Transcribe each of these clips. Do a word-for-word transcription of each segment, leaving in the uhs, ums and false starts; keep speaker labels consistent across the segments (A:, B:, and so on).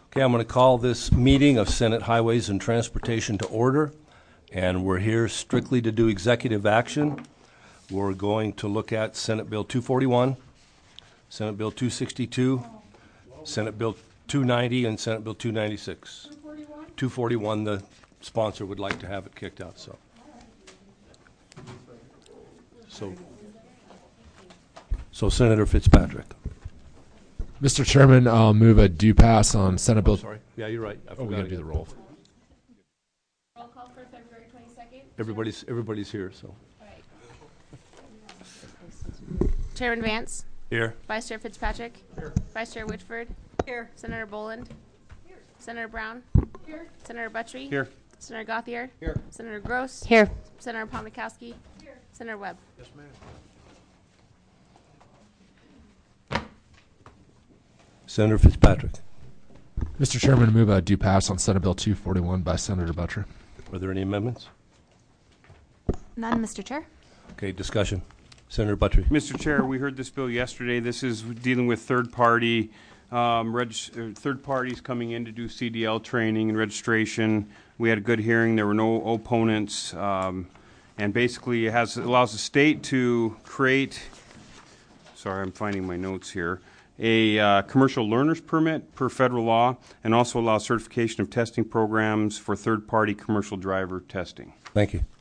A: Okay, I'm going to call this meeting of Senate Highways and Transportation to order, and we're here strictly to do executive action. We're going to look at Senate Bill two forty-one, Senate Bill two sixty-two, Senate Bill two ninety, and Senate Bill two ninety-six. two forty-one? two forty-one, the sponsor would like to have it kicked out, so. So, so Senator Fitzpatrick.
B: Mister Chairman, I'll move a due pass on Senate Bill.
A: Oh, sorry. Yeah, you're right. I
B: oh, we got to do the roll.
C: Roll call for February twenty-second.
A: Everybody's everybody's here, so.
C: Right. Chairman Vance.
A: Here.
C: Vice Chair Fitzpatrick.
D: Here.
C: Vice Chair Whitford.
D: Here.
C: Senator Boland. Here. Senator Brown.
D: Here.
C: Senator Buttrey.
D: Here.
C: Senator Gauthier.
D: Here.
C: Senator Gross.
E: Here.
C: Senator Palmikowski. Here. Senator Webb.
D: Yes, ma'am.
A: Senator Fitzpatrick.
B: Mister Chairman, I move a due pass on Senate Bill two forty-one by Senator Buttrey.
A: Are there any amendments?
E: None, Mister Chair.
A: Okay, discussion. Senator Buttrey.
F: Mister Chair, we heard this bill yesterday. This is dealing with third-party um, reg- uh, third parties coming in to do C D L training and registration. We had a good hearing. There were no opponents, um, and basically it has it allows the state to create. Sorry, I'm finding my notes here. A uh, commercial learner's permit per federal law, and also allows certification of testing programs for third-party commercial driver testing.
A: Thank you.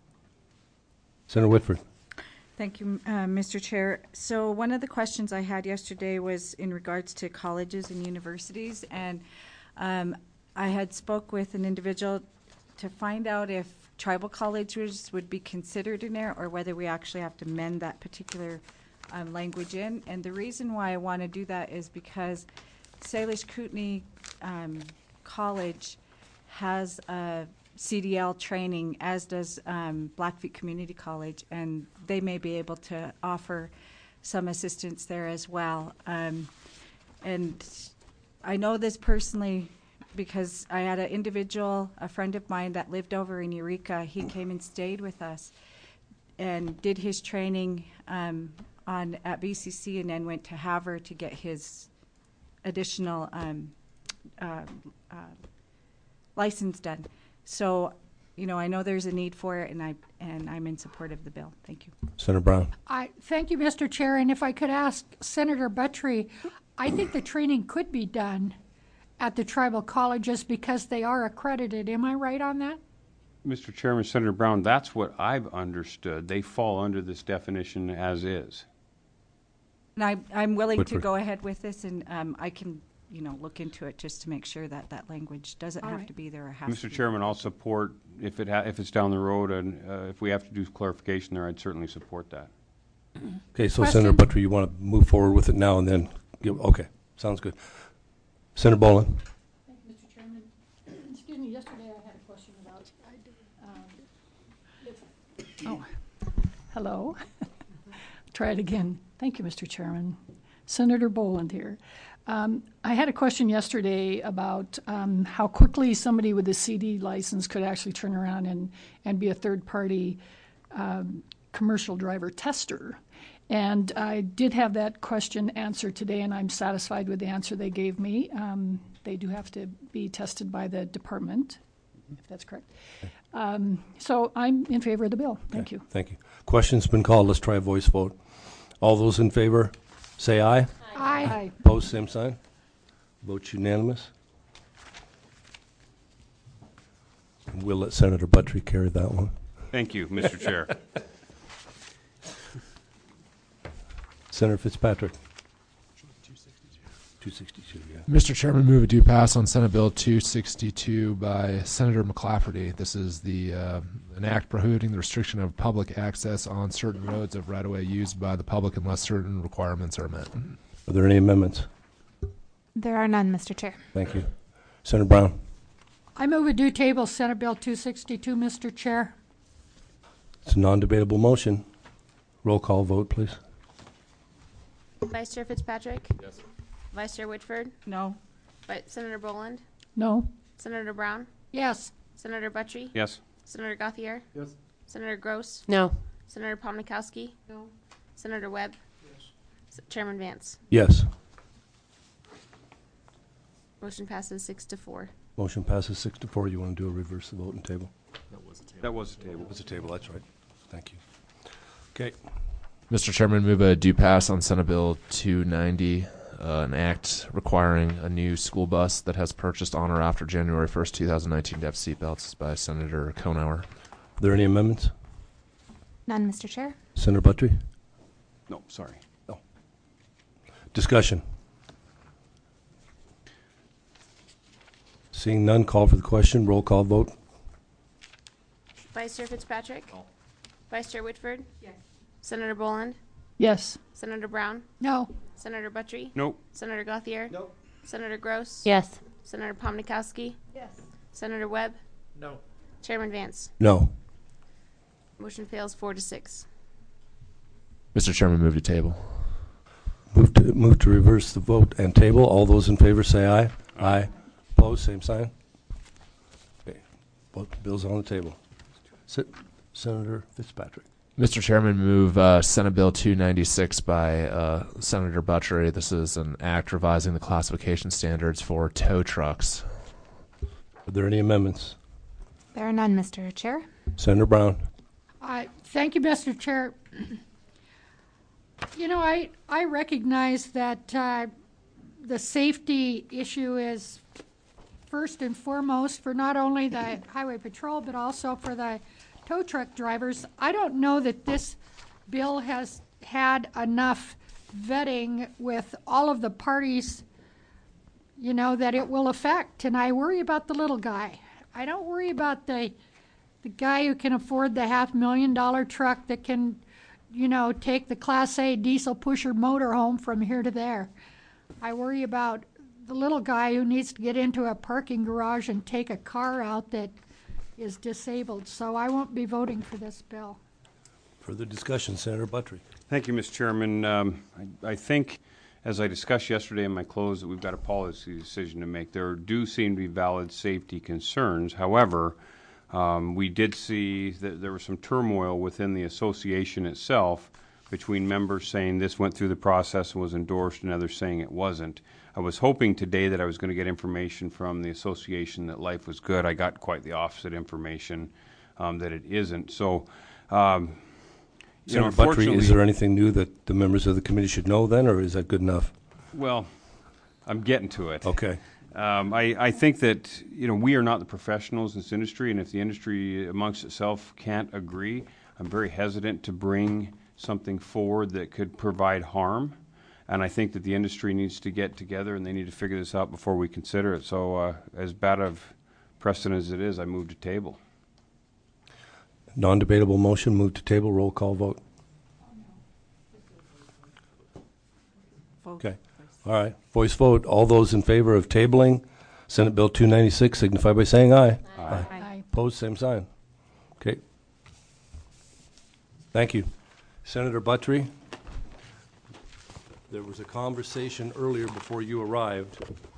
A: Senator Whitford.
G: Thank you, uh, Mister Chair. So one of the questions I had yesterday was in regards to colleges and universities, and um, I had spoke with an individual to find out if tribal colleges would be considered in there or whether we actually have to mend that particular um, language in. And the reason why I want to do that is because Salish Kootenai um, College has a C D L training, as does um, Blackfeet Community College, and they may be able to offer some assistance there as well. Um, and I know this personally because I had an individual, a friend of mine that lived over in Eureka. He came and stayed with us and did his training um, on at B C C, and then went to Havre to get his additional um, uh, uh, license done. So, you know, I know there's a need for it, and I and I'm in support of the bill. Thank you.
A: Senator Brown.
H: I thank you, Mister Chair. And if I could ask Senator Buttrey, I think the training could be done at the tribal colleges because they are accredited. Am I right on that?
F: Mister Chairman, Senator Brown, that's what I've understood. They fall under this definition as is.
G: And I, I'm willing
A: Whitford.
G: to go ahead with this, and um, I can, you know, look into it just to make sure that that language doesn't
H: All
G: have
H: right.
G: to be there or has
F: Mister
G: to be.
F: Chairman, I'll support if it ha- if it's down the road, and uh, if we have to do clarification there, I'd certainly support that.
A: Okay, so
H: Question?
A: Senator Buttrey, you want to move forward with it now and then give, okay, sounds good. Senator Boland.
H: Thank you, Mister Chairman. Excuse me, yesterday I had a question about, um, if, oh, hello. Try it again. Thank you, Mister Chairman. Senator Boland here. Um, I had a question yesterday about um, how quickly somebody with a C D license could actually turn around and, and be a third-party um, commercial driver tester. And I did have that question answered today, and I'm satisfied with the answer they gave me. Um, they do have to be tested by the department, if that's correct. Um, so I'm in favor of the bill. Thank
A: Okay,
H: you.
A: Thank you. Question's been called. Let's try a voice vote. All those in favor, say aye.
H: Aye. Aye.
A: Opposed, same sign. Vote unanimous. And we'll let Senator Buttrey carry that one.
F: Thank you, Mister Chair.
A: Senator Fitzpatrick. two sixty-two, yeah.
B: Mister Chairman, move a due pass on Senate Bill two sixty-two by Senator McClafferty. This is the uh, an act prohibiting the restriction of public access on certain roads of right-of-way used by the public unless certain requirements are met.
A: Are there any amendments?
E: There are none, Mister Chair.
A: Thank you. Senator Brown.
H: I move a due table Senate Bill two sixty-two, Mister Chair.
A: It's a non-debatable motion. Roll call vote, please.
C: Vice Chair Fitzpatrick. Yes. Vice Chair Whitford.
G: No.
C: Vi- Senator Boland.
H: No.
C: Senator Brown.
H: Yes.
C: Senator Buttrey.
F: Yes.
C: Senator Gauthier.
D: Yes.
C: Senator Gross.
E: No.
C: Senator Palmikowski. No. Senator Webb.
D: Yes.
C: S- Chairman Vance.
A: Yes.
C: Motion passes six to four.
A: Motion passes six to four. You want to do a reverse the vote and table?
F: That was a table.
A: It was a table, that's right. Thank you. Okay.
B: Mister Chairman, move a due pass on Senate Bill two ninety, uh, an act requiring a new school bus that has purchased on or after January first, two thousand nineteen to have seatbelts by Senator Konauer.
A: Are there any amendments?
E: None, Mister Chair.
A: Senator Buttrey?
F: No, sorry.
A: No. Discussion. Seeing none, call for the question. Roll call vote.
C: Vice Chair Fitzpatrick? Vice Chair Whitford? Yes. Senator Boland?
H: Yes.
C: Senator Brown?
H: No.
C: Senator Buttrey?
F: Nope.
C: Senator Gauthier?
A: No.
C: Senator Gross?
E: Yes.
C: Senator Pomnikowski?
H: Yes.
C: Senator Webb?
B: No.
C: Chairman Vance?
A: No.
C: Motion fails four to six.
B: Mister Chairman, move to table.
A: Move to, move to reverse the vote and table. All those in favor say aye. Aye. Opposed, same sign. Okay. Both bills on the table. Sit. Senator Fitzpatrick.
B: Mister Chairman, move uh, Senate Bill two ninety-six by uh, Senator Buttrey. This is an act revising the classification standards for tow trucks.
A: Are there any amendments?
E: There are none, Mister Chair.
A: Senator Brown.
H: I thank you, Mister Chair. You know, I I recognize that uh, the safety issue is first and foremost for not only the highway patrol but also for the tow truck drivers. I don't know that this bill has had enough vetting with all of the parties, you know, that it will affect. And I worry about the little guy. I don't worry about the the guy who can afford the half million dollar truck that can, you know, take the Class A diesel pusher motorhome from here to there. I worry about the little guy who needs to get into a parking garage and take a car out that is disabled. So I won't be voting for this bill.
A: Further discussion. Senator Buttrey.
F: Thank you, Mister Chairman. Um, I, I think, as I discussed yesterday in my close, that we've got a policy decision to make. There do seem to be valid safety concerns. However, um, we did see that there was some turmoil within the association itself between members saying this went through the process and was endorsed and others saying it wasn't. I was hoping today that I was going to get information from the association that life was good. I got quite the opposite information, um, that it isn't. So, um, you know,
A: Senator Buttrey,
F: unfortunately,
A: is there anything new that the members of the committee should know then, or is that good enough?
F: well, I'm getting to it.
A: Okay.
F: Um, I, I think that, you know, we are not the professionals in this industry, and if the industry amongst itself can't agree, I'm very hesitant to bring something forward that could provide harm. And I think that the industry needs to get together and they need to figure this out before we consider it. So uh, as bad of precedent as it is, I move to table.
A: Non-debatable motion, move to table, roll call vote.
G: Vote.
A: Okay. All right. Voice vote. All those in favor of tabling Senate Bill two ninety-six signify by saying aye.
F: Aye.
H: Aye.
A: Opposed, same sign. Okay. Thank you. Senator Buttrey, there was a conversation earlier before you arrived.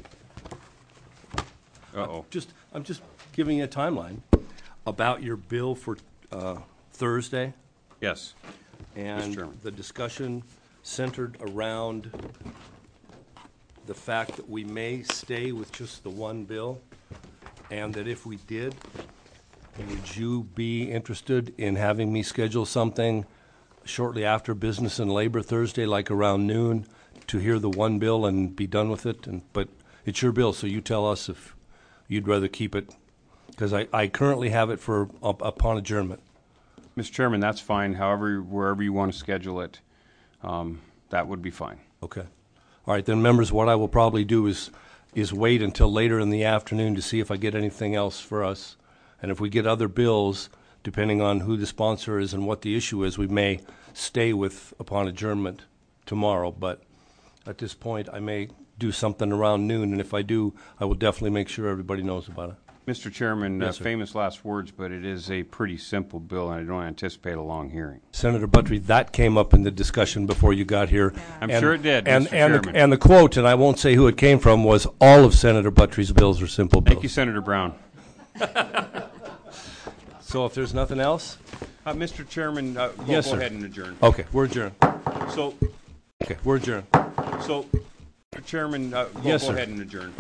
F: Uh-oh.
A: Just, I'm just giving you a timeline about your bill for uh, Thursday.
F: Yes.
A: And
F: Chairman.
A: the discussion centered around the fact that we may stay with just the one bill, and that if we did, would you be interested in having me schedule something shortly after Business and Labor Thursday, like around noon, to hear the one bill and be done with it? And but it's your bill, so you tell us if you'd rather keep it, because I, I currently have it for up, upon adjournment.
F: Mister Chairman, that's fine. However, wherever you want to schedule it, um, that would be fine.
A: Okay. All right, then, members, what I will probably do is is wait until later in the afternoon to see if I get anything else for us. And if we get other bills, depending on who the sponsor is and what the issue is, we may stay with upon adjournment tomorrow. But at this point, I may do something around noon, and if I do, I will definitely make sure everybody knows about it.
F: Mister Chairman,
A: Yes,
F: uh,
A: sir.
F: famous last words, but it is a pretty simple bill, and I don't anticipate a long hearing.
A: Senator Buttrey, that came up in the discussion before you got here.
F: I'm
A: And-
F: sure it did,
A: And,
F: Mister
A: and, the,
F: Chairman.
A: and the quote, and I won't say who it came from, was all of Senator Buttrey's bills are simple bills.
F: Thank you, Senator Brown.
A: So if there's nothing else?
F: Uh, Mister Chairman, uh, go,
A: Yes,
F: go
A: sir.
F: ahead and adjourn.
A: Okay, we're adjourned.
F: So,
A: Okay, we're adjourned.
F: so, Mister Chairman, uh, go,
A: Yes,
F: go
A: sir.
F: ahead and adjourn.